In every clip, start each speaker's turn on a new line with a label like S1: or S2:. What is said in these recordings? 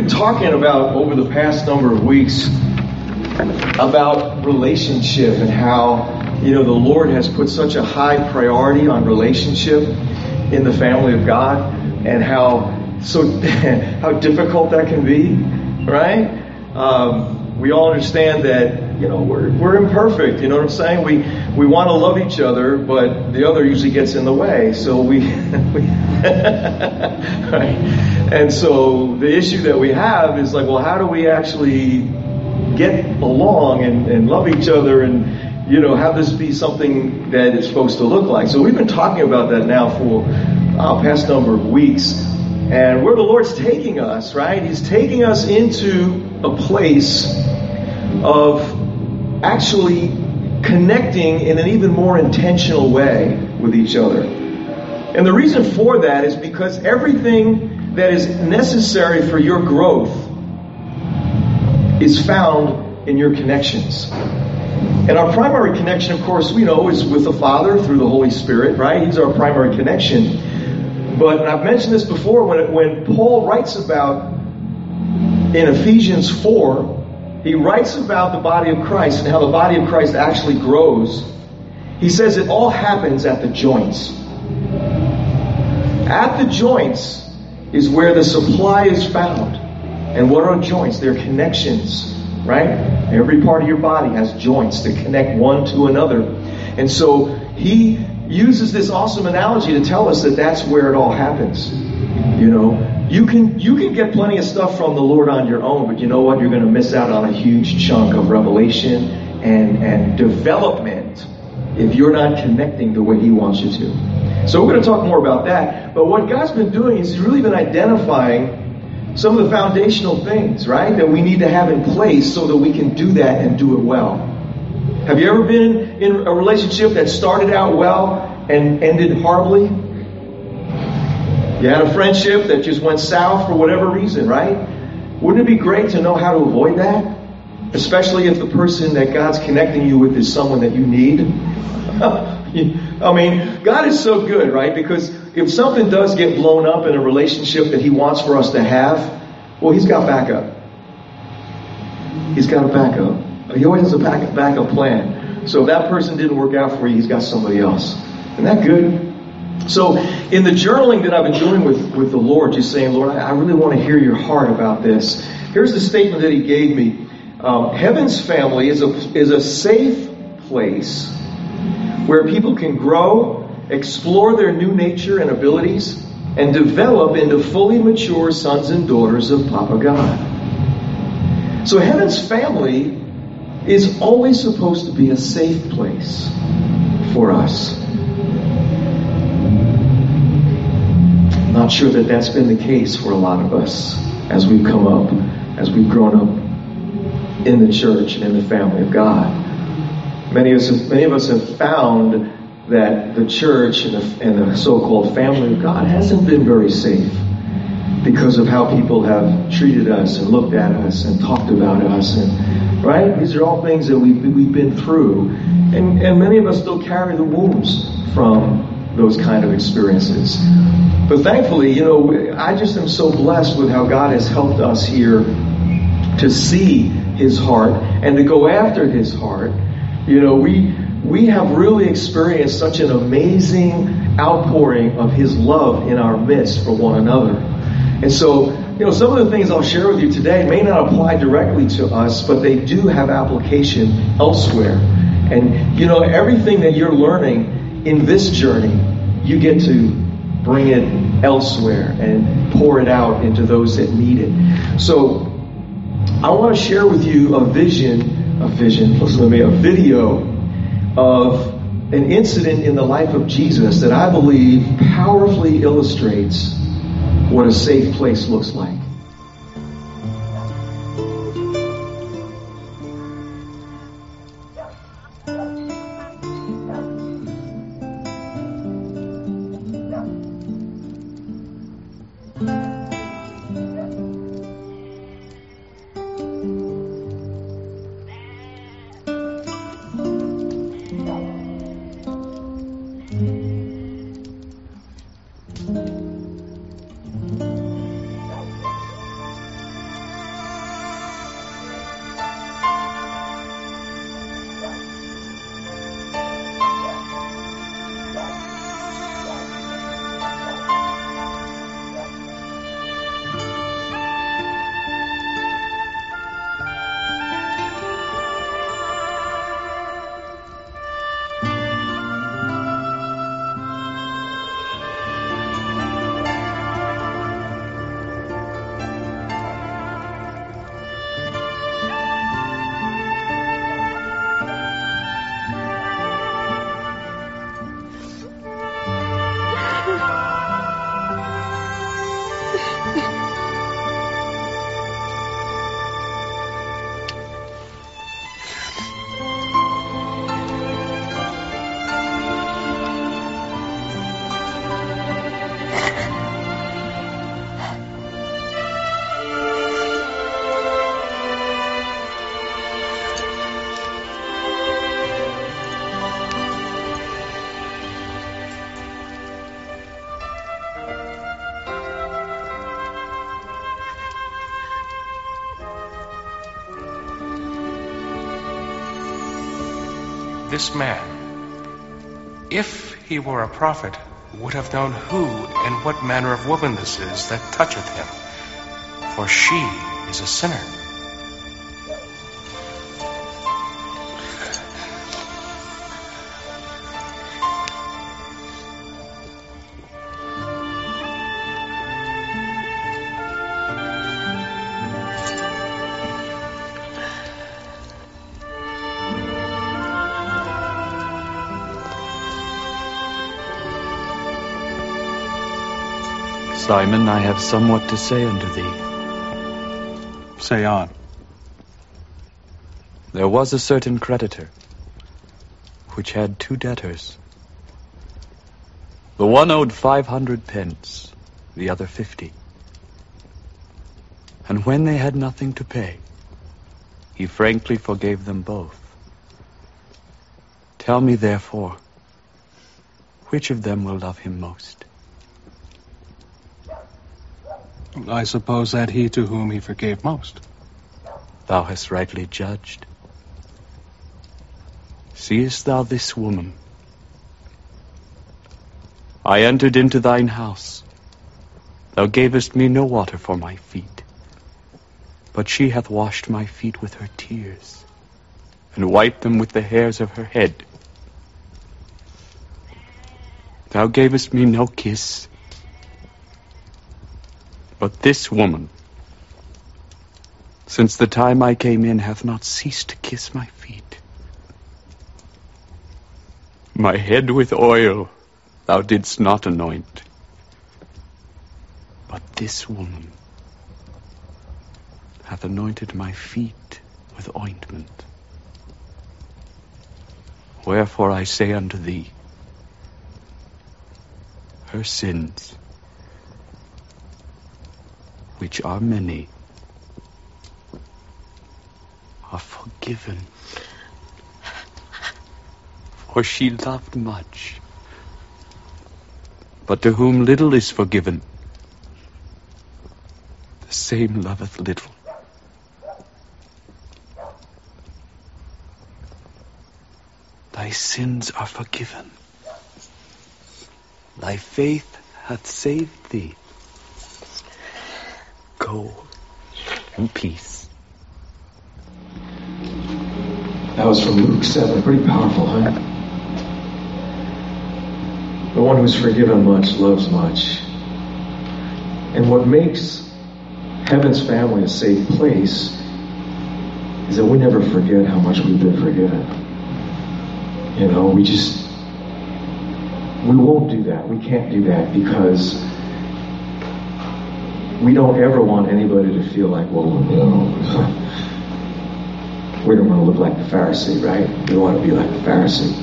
S1: been talking about over the past number of weeks about relationship and how, the Lord has put such a high priority on relationship in the family of God, and how difficult that can be, right? We all understand that, we're imperfect, you know what I'm saying? We want to love each other, but the other usually gets in the way. So right? And so the issue that we have is like, well, how do we actually get along and love each other and, have this be something that it's supposed to look like? So we've been talking about that now for past number of weeks. And where the Lord's taking us, right? He's taking us into a place of actually connecting in an even more intentional way with each other. And the reason for that is because everything that is necessary for your growth is found in your connections. And our primary connection, of course, we know is with the Father through the Holy Spirit, right? He's our primary connection. But I've mentioned this before, when Paul writes about, in Ephesians 4, he writes about the body of Christ and how the body of Christ actually grows. He says it all happens at the joints. At the joints is where the supply is found. And what are joints? They're connections, right? Every part of your body has joints that connect one to another. And so he uses this awesome analogy to tell us that that's where it all happens. You can get plenty of stuff from the Lord on your own, but you know what? You're going to miss out on a huge chunk of revelation and development if you're not connecting the way He wants you to. So we're going to talk more about that. But what God's been doing is He's really been identifying some of the foundational things, right, that we need to have in place so that we can do that and do it well. Have you ever been in a relationship that started out well and ended horribly? You had a friendship that just went south for whatever reason, right? Wouldn't it be great to know how to avoid that? Especially if the person that God's connecting you with is someone that you need. I mean, God is so good, right? Because if something does get blown up in a relationship that He wants for us to have, well, He's got backup. He's got a backup. He always has a backup plan. So if that person didn't work out for you, He's got somebody else. Isn't that good? So in the journaling that I've been doing with the Lord, just saying, Lord, I really want to hear your heart about this. Here's the statement that He gave me. Heaven's family is a safe place where people can grow, explore their new nature and abilities, and develop into fully mature sons and daughters of Papa God. So heaven's family is always supposed to be a safe place for us. Not sure that that's been the case for a lot of us as we've come up, as we've grown up in the church and in the family of God. Many of us have found that the church and the so-called family of God hasn't been very safe because of how people have treated us and looked at us and talked about us, and right? These are all things that we've been through, and many of us still carry the wounds from those kind of experiences. But thankfully, I just am so blessed with how God has helped us here to see His heart and to go after His heart. We have really experienced such an amazing outpouring of His love in our midst for one another. And so, some of the things I'll share with you today may not apply directly to us, but they do have application elsewhere. And, everything that you're learning in this journey, you get to bring it elsewhere and pour it out into those that need it. So, I want to share with you a video of an incident in the life of Jesus that I believe powerfully illustrates what a safe place looks like.
S2: this man, if he were a prophet, would have known who and what manner of woman this is that toucheth him, for she is a sinner.
S3: Simon, I have somewhat to say unto thee.
S4: Say on.
S3: There was a certain creditor, which had 2 debtors. The one owed 500 pence, the other 50. And when they had nothing to pay, he frankly forgave them both. Tell me, therefore, which of them will love him most?
S4: I suppose that he to whom he forgave most.
S3: Thou hast rightly judged. Seest thou this woman? I entered into thine house. Thou gavest me no water for my feet, but she hath washed my feet with her tears, and wiped them with the hairs of her head. Thou gavest me no kiss, but this woman, since the time I came in, hath not ceased to kiss my feet. My head with oil thou didst not anoint, but this woman hath anointed my feet with ointment. Wherefore I say unto thee, her sins, which are many, are forgiven. For she loved much. But to whom little is forgiven, the same loveth little. Thy sins are forgiven. Thy faith hath saved thee. Go in peace.
S1: That was from Luke 7. Pretty powerful, huh? The one who's forgiven much loves much. And what makes heaven's family a safe place is that we never forget how much we've been forgiven. You know, we won't do that. We can't do that because we don't ever want anybody to feel like, well, you know, we don't want to look like the Pharisee, right? We don't want to be like the Pharisee.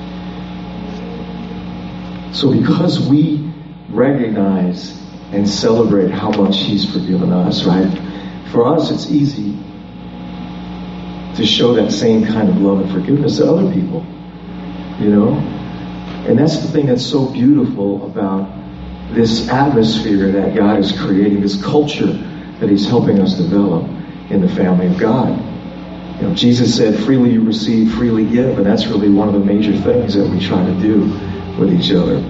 S1: So because we recognize and celebrate how much He's forgiven us, right? For us, it's easy to show that same kind of love and forgiveness to other people, you know? And that's the thing that's so beautiful about this atmosphere that God is creating, this culture that He's helping us develop in the family of God. You know, Jesus said, freely you receive, freely give, and that's really one of the major things that we try to do with each other.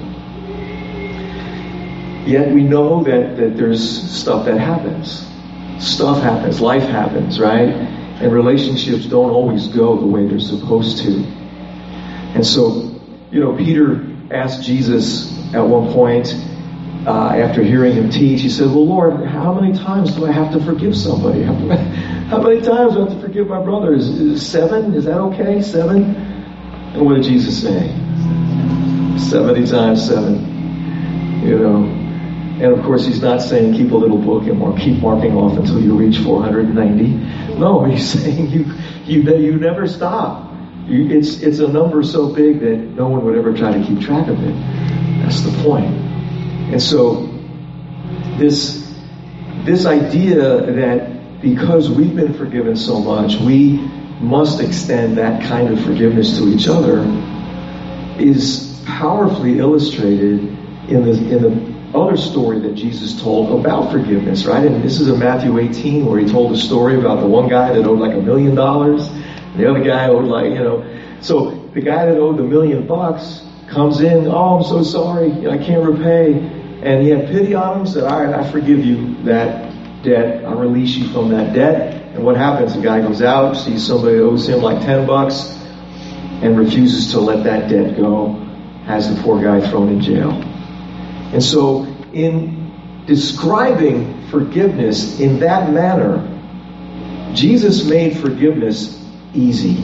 S1: Yet we know that there's stuff that happens. Stuff happens, life happens, right? And relationships don't always go the way they're supposed to. And so, you know, Peter asked Jesus at one point, after hearing Him teach, he said, well, Lord, how many times do I have to forgive somebody? How many times do I have to forgive my brother? Is 7? Is that okay? 7? And what did Jesus say? 70 times 7. You know. And of course, He's not saying keep a little book and keep marking off until you reach 490. No, He's saying you never stop. It's a number so big that no one would ever try to keep track of it. That's the point. And so this idea that because we've been forgiven so much, we must extend that kind of forgiveness to each other is powerfully illustrated in the other story that Jesus told about forgiveness, right? And this is in Matthew 18, where He told a story about the one guy that owed like $1 million, and the other guy owed like, you know. So the guy that owed the $1 million comes in, oh, I'm so sorry, I can't repay. And he had pity on him, said, all right, I forgive you that debt. I release you from that debt. And what happens? The guy goes out, sees somebody that owes him like $10 and refuses to let that debt go, has the poor guy thrown in jail. And so in describing forgiveness in that manner, Jesus made forgiveness easy.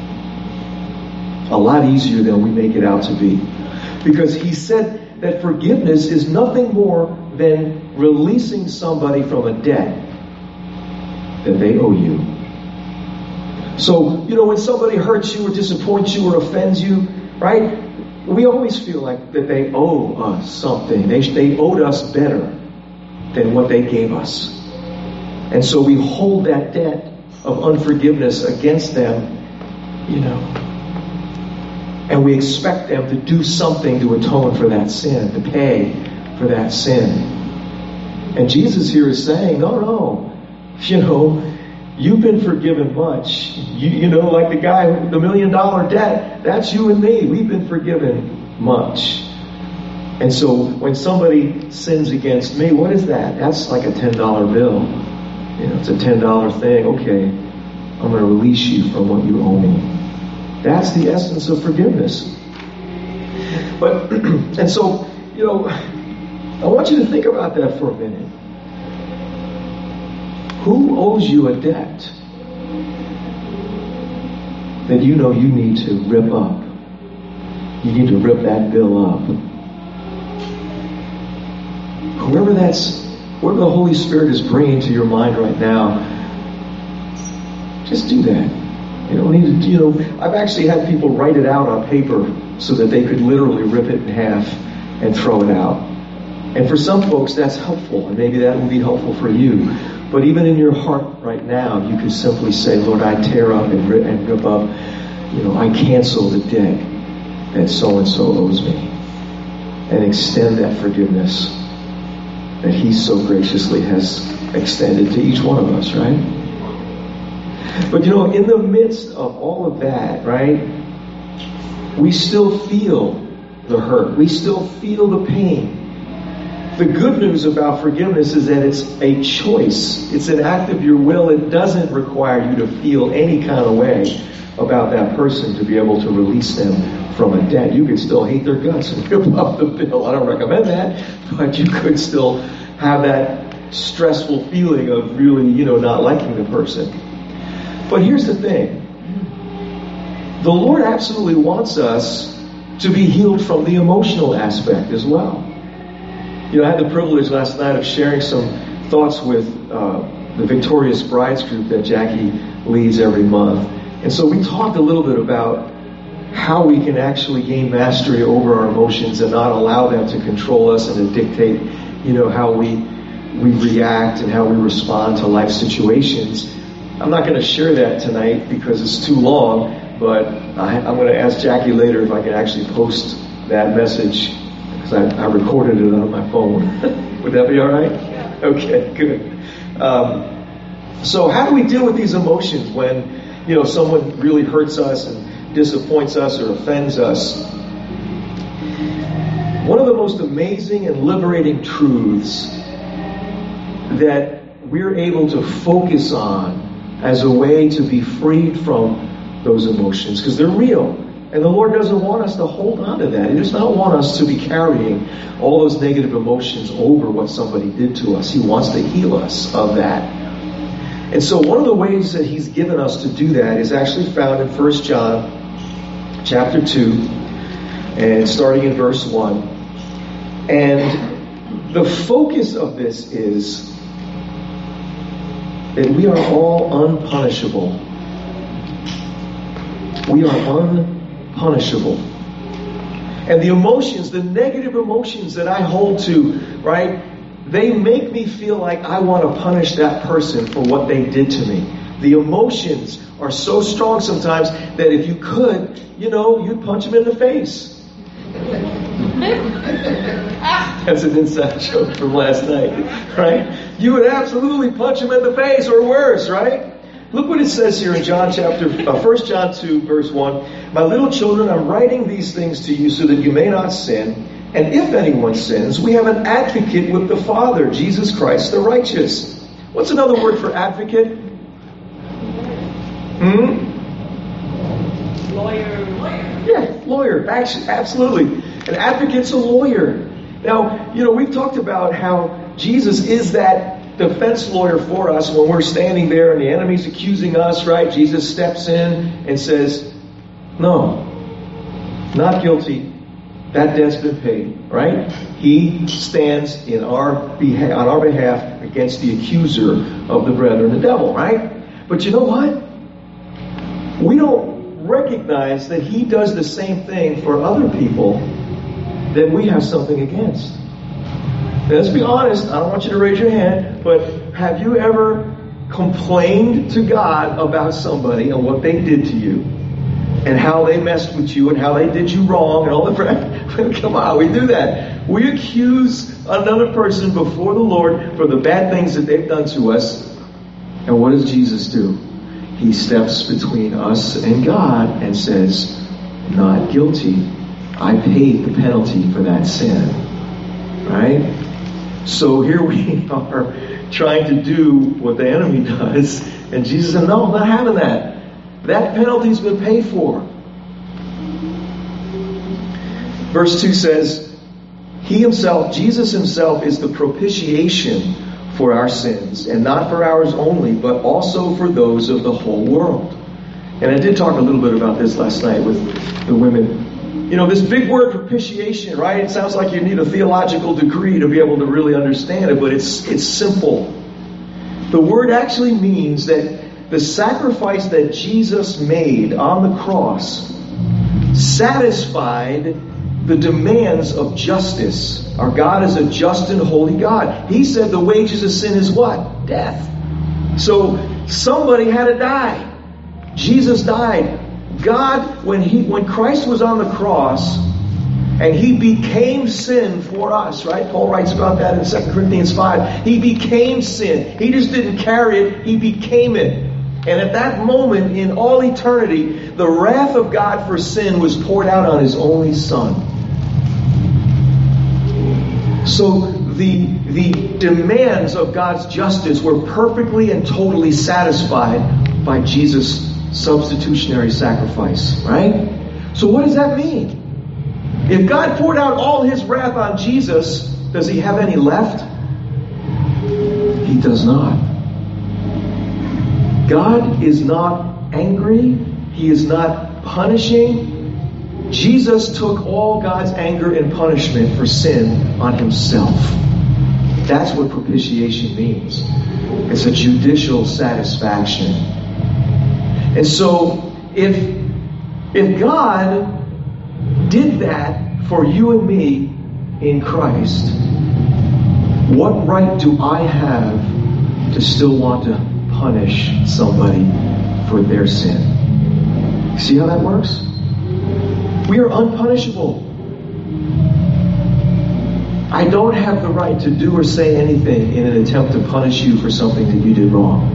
S1: A lot easier than we make it out to be. Because he said that forgiveness is nothing more than releasing somebody from a debt that they owe you. So, when somebody hurts you or disappoints you or offends you, right? We always feel like that they owe us something. They owed us better than what they gave us. And so we hold that debt of unforgiveness against them, and we expect them to do something to atone for that sin, to pay for that sin. And Jesus here is saying, no, you've been forgiven much. Like the guy with the $1 million debt, that's you and me. We've been forgiven much. And so when somebody sins against me, what is that? That's like a $10 bill. It's a $10 thing. Okay, I'm going to release you from what you owe me. That's the essence of forgiveness. But, and so, I want you to think about that for a minute. Who owes you a debt that you need to rip up? You need to rip that bill up. Whoever the Holy Spirit is bringing to your mind right now, just do that. You don't need to, I've actually had people write it out on paper so that they could literally rip it in half and throw it out. And for some folks, that's helpful, and maybe that will be helpful for you. But even in your heart right now, you could simply say, Lord, I tear up and rip up, I cancel the debt that so-and-so owes me. And extend that forgiveness that He so graciously has extended to each one of us, right? But in the midst of all of that, right, we still feel the hurt. We still feel the pain. The good news about forgiveness is that it's a choice. It's an act of your will. It doesn't require you to feel any kind of way about that person to be able to release them from a debt. You could still hate their guts and rip off the bill. I don't recommend that, but you could still have that stressful feeling of really, not liking the person. But here's the thing. The Lord absolutely wants us to be healed from the emotional aspect as well. I had the privilege last night of sharing some thoughts with the Victorious Brides group that Jackie leads every month. And so we talked a little bit about how we can actually gain mastery over our emotions and not allow them to control us and to dictate, how we react and how we respond to life situations. I'm not going to share that tonight because it's too long, but I'm going to ask Jackie later if I can actually post that message because I recorded it on my phone. Would that be all right? Yeah. Okay, good. So how do we deal with these emotions when, someone really hurts us and disappoints us or offends us? One of the most amazing and liberating truths that we're able to focus on as a way to be freed from those emotions, because they're real. And the Lord doesn't want us to hold on to that. He does not want us to be carrying all those negative emotions over what somebody did to us. He wants to heal us of that. And so one of the ways that He's given us to do that is actually found in 1 John chapter 2 and starting in verse 1. And the focus of this is that we are all unpunishable. We are unpunishable. And the emotions, the negative emotions that I hold to, right, they make me feel like I want to punish that person for what they did to me. The emotions are so strong sometimes that if you could, you'd punch them in the face. That's an inside joke from last night, right? You would absolutely punch him in the face or worse, right? Look what it says here in 1 John 2, verse 1. My little children, I'm writing these things to you so that you may not sin. And if anyone sins, we have an advocate with the Father, Jesus Christ the righteous. What's another word for advocate?
S5: Lawyer.
S1: Yeah, lawyer. Actually, absolutely. An advocate's a lawyer. Now, we've talked about how Jesus is that defense lawyer for us when we're standing there and the enemy's accusing us, right? Jesus steps in and says, no, not guilty. That debt's been paid, right? He stands on our behalf against the accuser of the brethren, the devil, right? But you know what? We don't recognize that he does the same thing for other people that we have something against. Now, let's be honest. I don't want you to raise your hand, but have you ever complained to God about somebody and what they did to you? And how they messed with you and how they did you wrong and all the rest. Come on, we do that. We accuse another person before the Lord for the bad things that they've done to us. And what does Jesus do? He steps between us and God and says, not guilty. I paid the penalty for that sin. Right? So here we are trying to do what the enemy does. And Jesus said, no, I'm not having that. That penalty's been paid for. Verse 2 says, He himself, Jesus himself, is the propitiation for our sins, and not for ours only, but also for those of the whole world. And I did talk a little bit about this last night with the women. This big word propitiation, right? It sounds like you need a theological degree to be able to really understand it, but it's simple. The word actually means that the sacrifice that Jesus made on the cross satisfied the demands of justice. Our God is a just and holy God. He said the wages of sin is what? Death. So somebody had to die. Jesus died. God, when Christ was on the cross and He became sin for us, right? Paul writes about that in 2 Corinthians 5. He became sin. He just didn't carry it. He became it. And at that moment, in all eternity, the wrath of God for sin was poured out on His only Son. So the demands of God's justice were perfectly and totally satisfied by Jesus' substitutionary sacrifice, right? So what does that mean? If God poured out all His wrath on Jesus, does He have any left? He does not. God is not angry. He is not punishing. Jesus took all God's anger and punishment for sin on Himself. That's what propitiation means. It's a judicial satisfaction. And so, if God did that for you and me in Christ, what right do I have to still want to punish somebody for their sin? See how that works? We are unpunishable. I don't have the right to do or say anything in an attempt to punish you for something that you did wrong.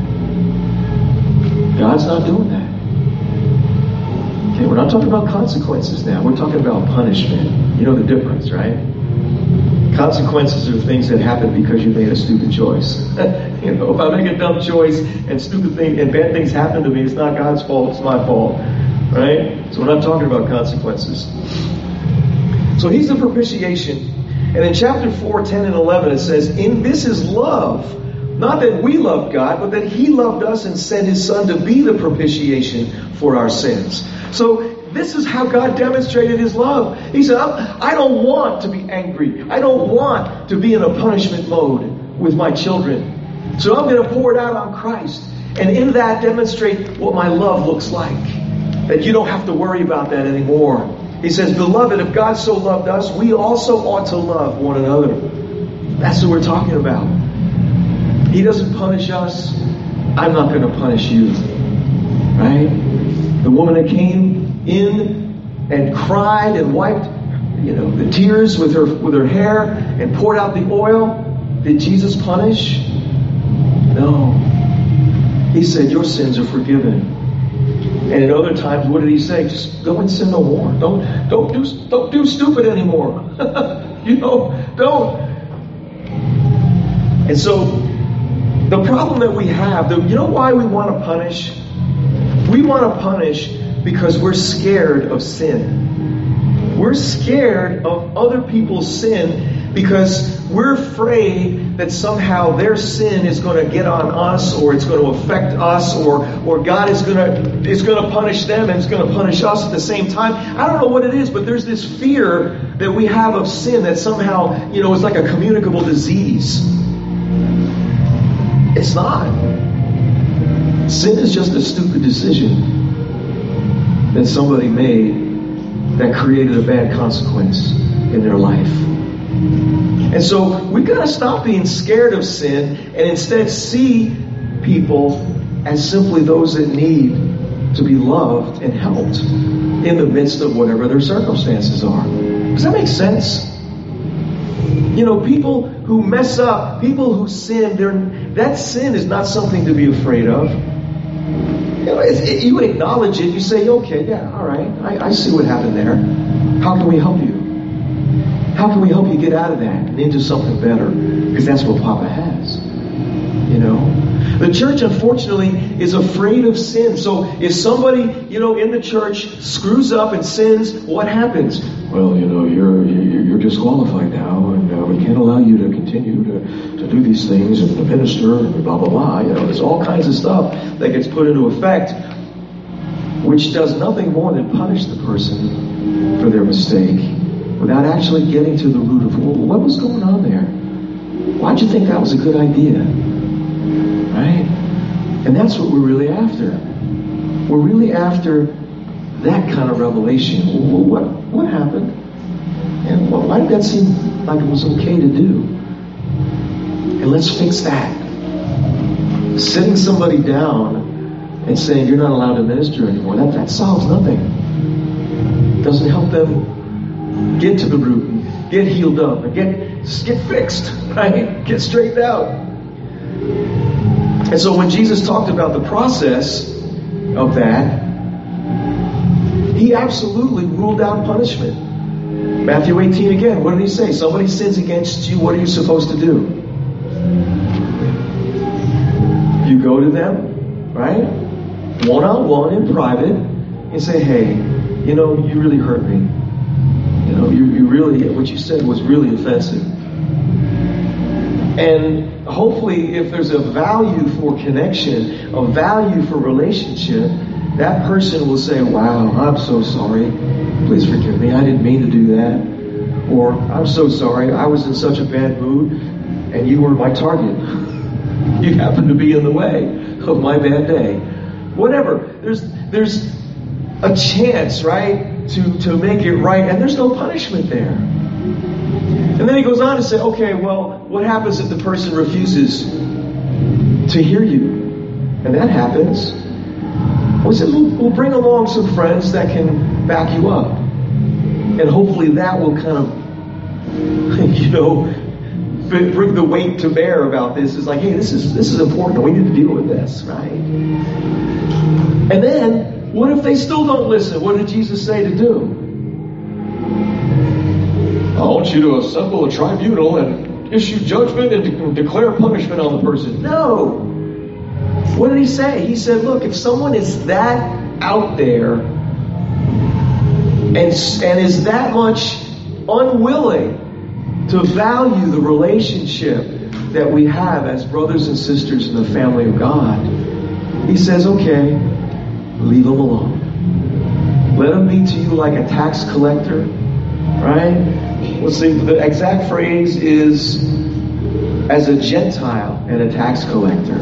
S1: God's not doing that. Okay, we're not talking about consequences now. We're talking about punishment. You know the difference, right? Consequences are things that happen because you made a stupid choice. If I make a dumb choice and stupid things and bad things happen to me, it's not God's fault, it's my fault. Right? So we're not talking about consequences. So He's the propitiation. And in chapter 4, 10 and 11 it says, in this is love. Not that we loved God, but that He loved us and sent His Son to be the propitiation for our sins. So this is how God demonstrated His love. He said, I don't want to be angry. I don't want to be in a punishment mode with my children. So I'm going to pour it out on Christ. And in that demonstrate what my love looks like. That you don't have to worry about that anymore. He says, beloved, if God so loved us, we also ought to love one another. That's what we're talking about. He doesn't punish us. I'm not going to punish you. Right? The woman that came in and cried and wiped, the tears with her hair and poured out the oil. Did Jesus punish? No. He said, your sins are forgiven. And at other times, what did he say? Just go and sin no more. Don't do stupid anymore. Don't. And so, the problem that we have, you know why we want to punish? We want to punish because we're scared of sin. We're scared of other people's sin because we're afraid that somehow their sin is going to get on us, or it's going to affect us, or God is going to punish them and it's going to punish us at the same time. I don't know what it is, but there's this fear that we have of sin that somehow, is like a communicable disease. It's not. Sin is just a stupid decision that somebody made that created a bad consequence in their life. And so we've got to stop being scared of sin and instead see people as simply those that need to be loved and helped in the midst of whatever their circumstances are. Does that make sense? People who mess up, people who sin, that sin is not something to be afraid of. You acknowledge it, you say, okay, yeah, all right, I see what happened there. How can we help you? How can we help you get out of that and into something better? Because that's what Papa has. The church, unfortunately, is afraid of sin. So if somebody, in the church screws up and sins, what happens? Well, you're disqualified now, and we can't allow you to continue to do these things and to minister and blah, blah, blah. There's all kinds of stuff that gets put into effect, which does nothing more than punish the person for their mistake without actually getting to the root of what was going on there. Why'd you think that was a good idea? Right? And that's what we're really after. We're really after that kind of revelation. Well, what happened? And why did that seem like it was okay to do? And let's fix that. Sitting somebody down and saying you're not allowed to minister anymore, that solves nothing. It doesn't help them get to the root, and get healed up, and get fixed, right? Get straightened out. And so when Jesus talked about the process of that, he absolutely ruled out punishment. Matthew 18 again, what did he say? Somebody sins against you, what are you supposed to do? You go to them, right? One-on-one in private, and say, hey, you really hurt me. You really, what you said was really offensive. And hopefully, if there's a value for connection, a value for relationship, that person will say, wow, I'm so sorry. Please forgive me. I didn't mean to do that. Or, I'm so sorry. I was in such a bad mood, and you were my target. You happened to be in the way of my bad day. Whatever. There's a chance, right, to make it right, and there's no punishment there. And then he goes on to say, okay, well, what happens if the person refuses to hear you? And that happens. Well, he says, we'll bring along some friends that can back you up. And hopefully that will kind of, bring the weight to bear about this. It's like, hey, this is important. We need to deal with this, right? And then, what if they still don't listen? What did Jesus say to do? I want you to assemble a tribunal and issue judgment and declare punishment on the person. No. What did he say? He said, look, if someone is that out there and is that much unwilling to value the relationship that we have as brothers and sisters in the family of God, he says, okay, leave them alone. Let them be to you like a tax collector, right? Let's see, the exact phrase is as a Gentile and a tax collector.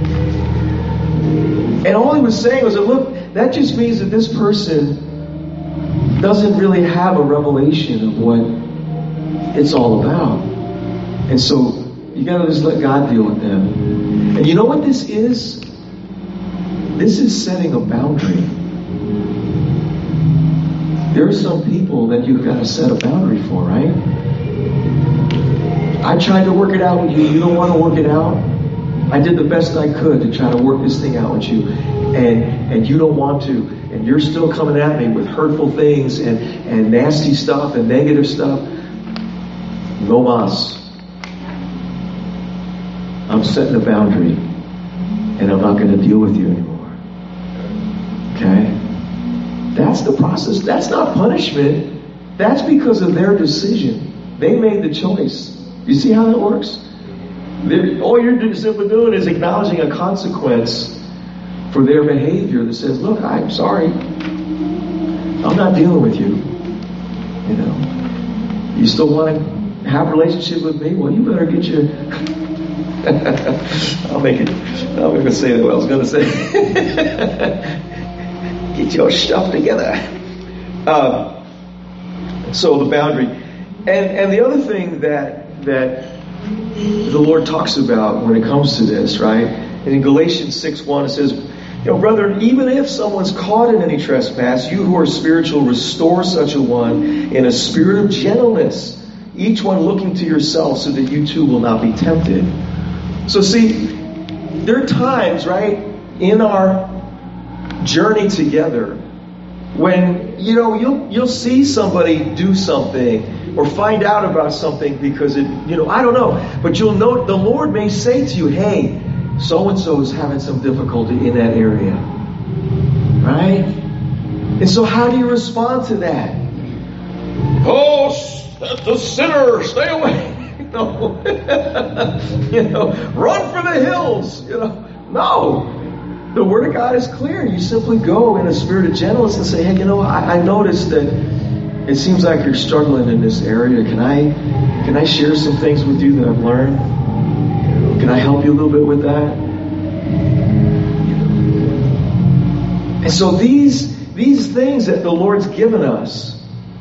S1: And all he was saying was that, look, that just means that this person doesn't really have a revelation of what it's all about. And so you got to just let God deal with them. And you know what this is? This is setting a boundary. There are some people that you've got to set a boundary for, right? I tried to work it out with you. You don't want to work it out? I did the best I could to try to work this thing out with you, and you don't want to, and you're still coming at me with hurtful things and nasty stuff and negative stuff. No mas. I'm setting a boundary, and I'm not going to deal with you anymore. Okay? That's the process. That's not punishment. That's because of their decision. They made the choice. You see how that works? All you're simply doing is acknowledging a consequence for their behavior that says, look, I'm sorry. I'm not dealing with you. You know, you still want to have a relationship with me? Well, you better get your... I'm not going to say what I was going to say. Get your stuff together. So the boundary. And the other thing that the Lord talks about when it comes to this, right? And in Galatians 6:1 it says, brethren, even if someone's caught in any trespass, you who are spiritual, restore such a one in a spirit of gentleness, each one looking to yourself so that you too will not be tempted. So see, there are times, right, in our journey together when, you'll see somebody do something or find out about something because I don't know. But you'll know the Lord may say to you, hey, so-and-so is having some difficulty in that area. Right? And so how do you respond to that? Oh, that's a sinner. Stay away. Run for the hills. No. The Word of God is clear. You simply go in a spirit of gentleness and say, hey, I noticed that it seems like you're struggling in this area. Can I share some things with you that I've learned? Can I help you a little bit with that? And so these things that the Lord's given us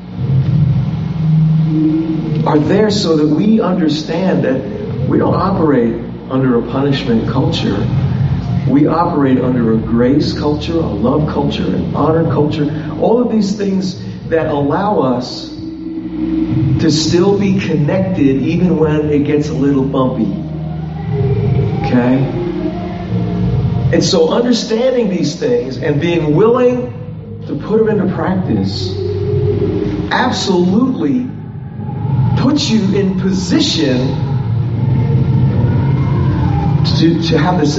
S1: are there so that we understand that we don't operate under a punishment culture. We operate under a grace culture, a love culture, an honor culture. All of these things that allow us to still be connected even when it gets a little bumpy. Okay? And so understanding these things and being willing to put them into practice absolutely puts you in position to have this,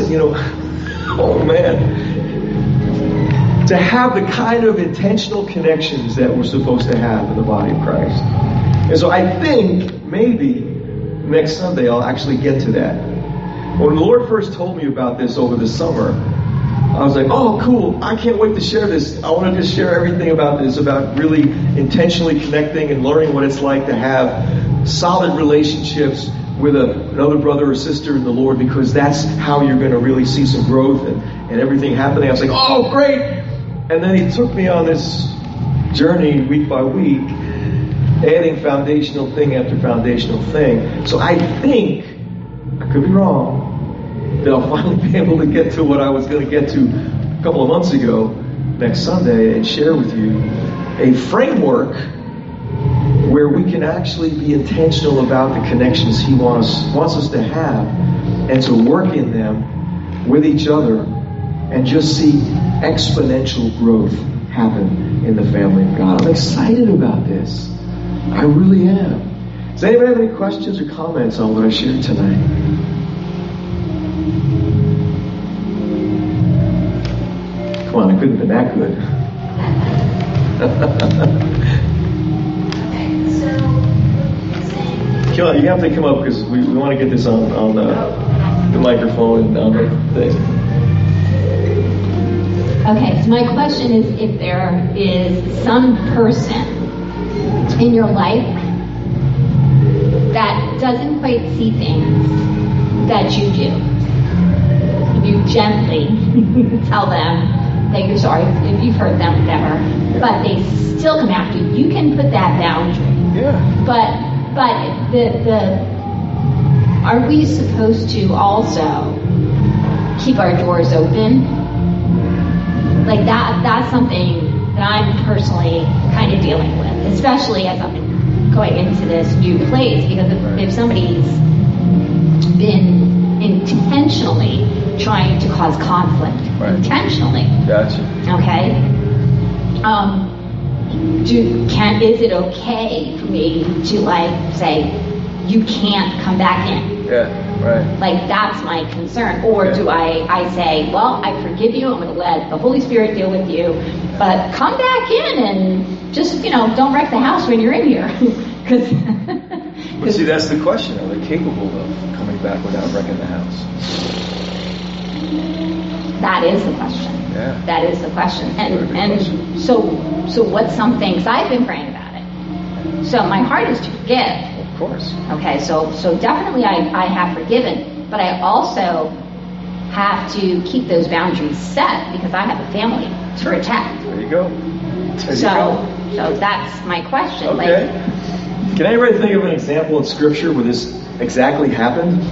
S1: to have the kind of intentional connections that we're supposed to have in the body of Christ. And so I think maybe next Sunday I'll actually get to that. When the Lord first told me about this over the summer, I was like, oh, cool. I can't wait to share this. I want to just share everything about this, about really intentionally connecting and learning what it's like to have solid relationships with another brother or sister in the Lord, because that's how you're going to really see some growth and everything happening. I was like, oh, great. And then He took me on this journey week by week, adding foundational thing after foundational thing. So I think, I could be wrong, that I'll finally be able to get to what I was going to get to a couple of months ago next Sunday and share with you a framework where we can actually be intentional about the connections He wants us to have and to work in them with each other and just see exponential growth happen in the family of God. I'm excited about this. I really am. Does anybody have any questions or comments on what I shared tonight? Come on, it couldn't have been that good. Come on, you have to come up because we want to get this on the microphone and on the thing.
S5: Okay, so my question is, if there is some person in your life that doesn't quite see things that you do, you gently tell them that you're sorry if you've hurt them, whatever, but they still come after you. You can put that boundary.
S1: Yeah.
S5: But are we supposed to also keep our doors open? Like that's something that I'm personally kind of dealing with, especially as I'm going into this new place, because if somebody's been intentionally trying to cause conflict.
S1: Right.
S5: Intentionally.
S1: Gotcha.
S5: Okay? Is it okay for me to say, you can't come back in?
S1: Yeah, right.
S5: That's my concern. Or do I say, well, I forgive you, I'm going to let the Holy Spirit deal with you, but come back in and just, don't wreck the house when you're in here.
S1: But see, that's the question. Are they capable of coming back without wrecking the house?
S5: That is the question.
S1: Yeah.
S5: That is the question. And so what's some things I've been praying about it. So my heart is to forgive.
S1: Of course.
S5: Okay, so definitely I have forgiven, but I also have to keep those boundaries set because I have a family to protect.
S1: There you go.
S5: So that's my question.
S1: Okay. Can anybody think of an example in Scripture where this exactly happened?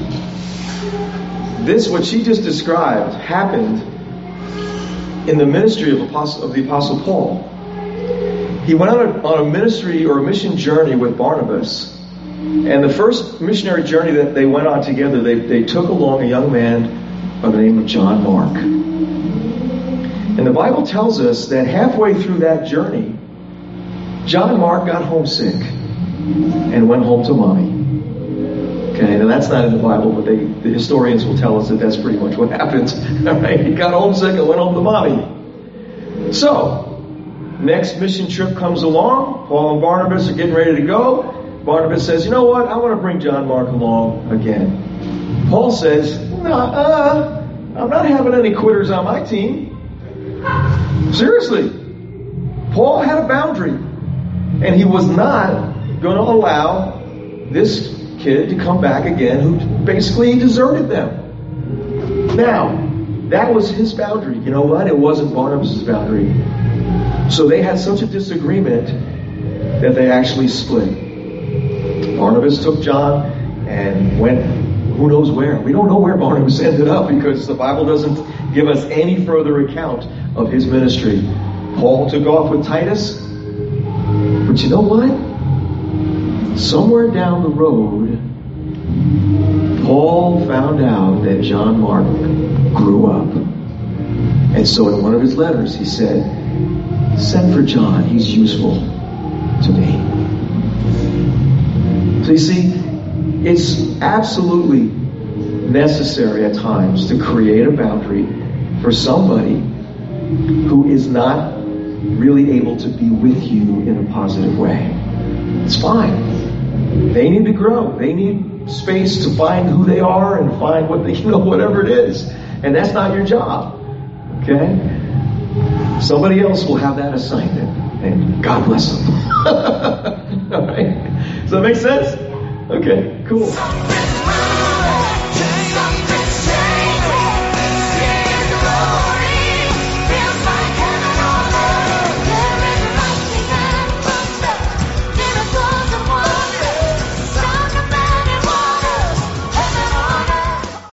S1: What she just described, happened in the ministry of the Apostle Paul. He went on a ministry or a mission journey with Barnabas. And the first missionary journey that they went on together, they took along a young man by the name of John Mark. And the Bible tells us that halfway through that journey, John Mark got homesick and went home to mommy. Okay, now that's not in the Bible, but the historians will tell us that that's pretty much what happened. All right, he got homesick and went home to mommy. So, next mission trip comes along. Paul and Barnabas are getting ready to go. Barnabas says, you know what? I want to bring John Mark along again. Paul says, I'm not having any quitters on my team. Seriously. Paul had a boundary. And he was not going to allow this kid to come back again who basically deserted them. Now, that was his boundary. You know what? It wasn't Barnabas' boundary. So they had such a disagreement that they actually split. Barnabas took John and went who knows where. We don't know where Barnabas ended up because the Bible doesn't give us any further account of his ministry. Paul took off with Titus. But you know what? Somewhere down the road, Paul found out that John Mark grew up. And so in one of his letters, he said, send for John. He's useful to me. So you see, it's absolutely necessary at times to create a boundary for somebody who is not really able to be with you in a positive way. It's fine. They need to grow. They need space to find who they are and find what they, whatever it is. And that's not your job. Okay? Somebody else will have that assignment. And God bless them. All right? Does that make sense? Okay, cool.